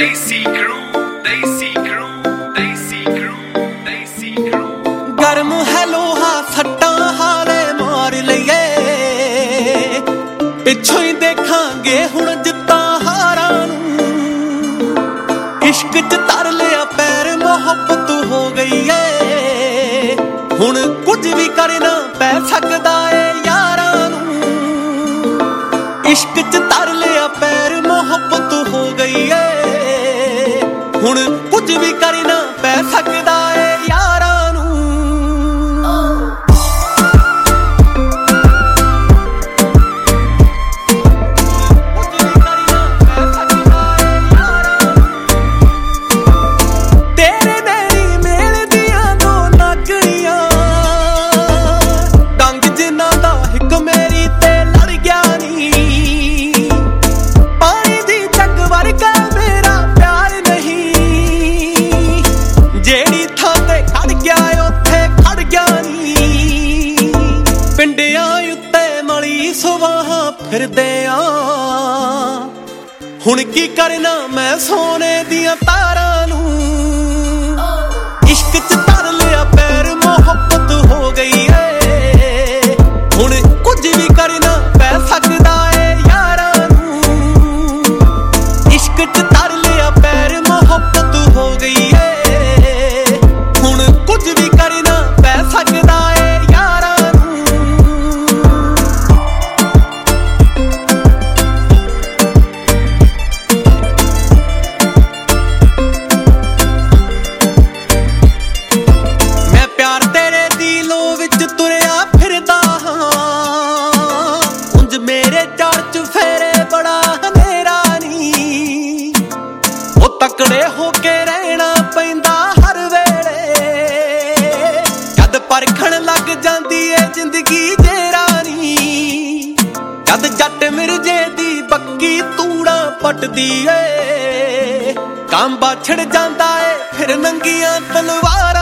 ਗਰਮ ਹੈ ਲੋਹਾ ਸੱਟਾਂ ਹਾਲੇ ਮਾਰ ਲਈਏ, ਪਿੱਛੋਂ ਹੀ ਦੇਖਾਂਗੇ ਹੁਣ ਜਿੱਤਾਂ ਹਾਰਾਂ ਨੂੰ। ਇਸ਼ਕ ਚ ਧਰ ਲਿਆ ਪੈਰ ਮੁਹੱਬਤ ਹੋ ਗਈ ਏ, ਹੁਣ ਕੁਝ ਵੀ ਕਰਨਾ ਪੈ ਸਕਦਾ ਏ ਯਾਰਾਂ ਨੂੰ। ਇਸ਼ਕ ਚ ਧਰ ਲਿਆ ਪੈਰ ਮੁਹੱਬਤ ਹੋ ਗਈ ਏ, ਹੁਣ ਕੁਝ ਵੀ ਕਰਨਾ ਪੈ ਸਕਦਾ ਏ ਯਾਰਾਂ ਨੂੰ। ਤੇਰੇ ਮੇਰੀ ਮੇਲ ਦੀਆਂ ਦੋ ਨਾਗਣੀਆਂ, ਡੰਗ ਜਿਨ੍ਹਾਂ ਦਾ ਇੱਕ ਮੇਰੀ ਤੇ ਲੜ ਗਿਆ ਨੀ। ਪਾਣੀ ਦੀ ਜੱਗ ਵਰਗਾ ਮੇਰਾ ਪਿਆਰ ਨਹੀਂ, ਜਿਹੜੀ ਥਾਂ ਤੇ ਖੜ ਗਿਆ ਉੱਥੇ ਖੜ ਗਿਆ ਨੀ। ਪਿੰਡਿਆਂ ਉੱਤੇ ਮਲੀ ਸੁਆਹਾਂ ਫਿਰਦੇ ਆ, ਹੁਣ ਕੀ ਕਰਨਾ ਮੈਂ ਸੋਨੇ ਦੀਆਂ ਤਾਰਾਂ ਨੂੰ। ਇਸ਼ਕ ਚ ਧਰ ਲਿਆ ਪੈਰ ਮੁਹੱਬਤ ਹੋ ਗਈ ਏ, ਹੁਣ ਕੁਝ ਵੀ ਕਰਨਾ ਪੈ ਸਕਦਾ ਏ ਯਾਰਾਂ ਨੂੰ। ਇਸ਼ਕ ਚ ਧਰ ਲਿਆ ਪੈਰ ਮੁਹੱਬਤ ਹੋ ਗਈ ਏ, ਹੁਣ ਕੁਝ ਵੀ ਕਰਨਾ ਪੈ ਸਕਦਾ ਏ ਯਾਰਾਂ ਨੂੰ। ਮੈਂ ਪਿਆਰ ਤੇਰੇ ਦੀ ਲੋ ਵਿੱਚ ਤੁਰਿਆ ਫਿਰਦਾ ਹਾਂ, ਉਂਝ ਮੇਰੇ ਚਾਰ ਚੁਫੇਰੇ ਬੜਾ ਹਨੇਰਾ ਨੀ। ਉਹ ਤਕੜੇ ਹੋ ਕੇ ਰਹਿਣਾ ਪੈਂਦਾ ਹਰ ਵੇਲੇ, ਜਦ ਪਰਖਣ ਲੱਗ ਜਾਂਦੀ ਏ ਜ਼ਿੰਦਗੀ ਜੇਰਾ ਨੀ। ਜਦ ਜੱਟ ਮਿਰਜੇ ਦੀ ਬੱਕੀ ਤੂੜਾ ਪੱਟਦੀ ਏ, ਕਾਂਬਾ ਛਿੜ ਜਾਂਦਾ ਏ ਫਿਰ ਨੰਗੀਆਂ ਤਲਵਾਰਾਂ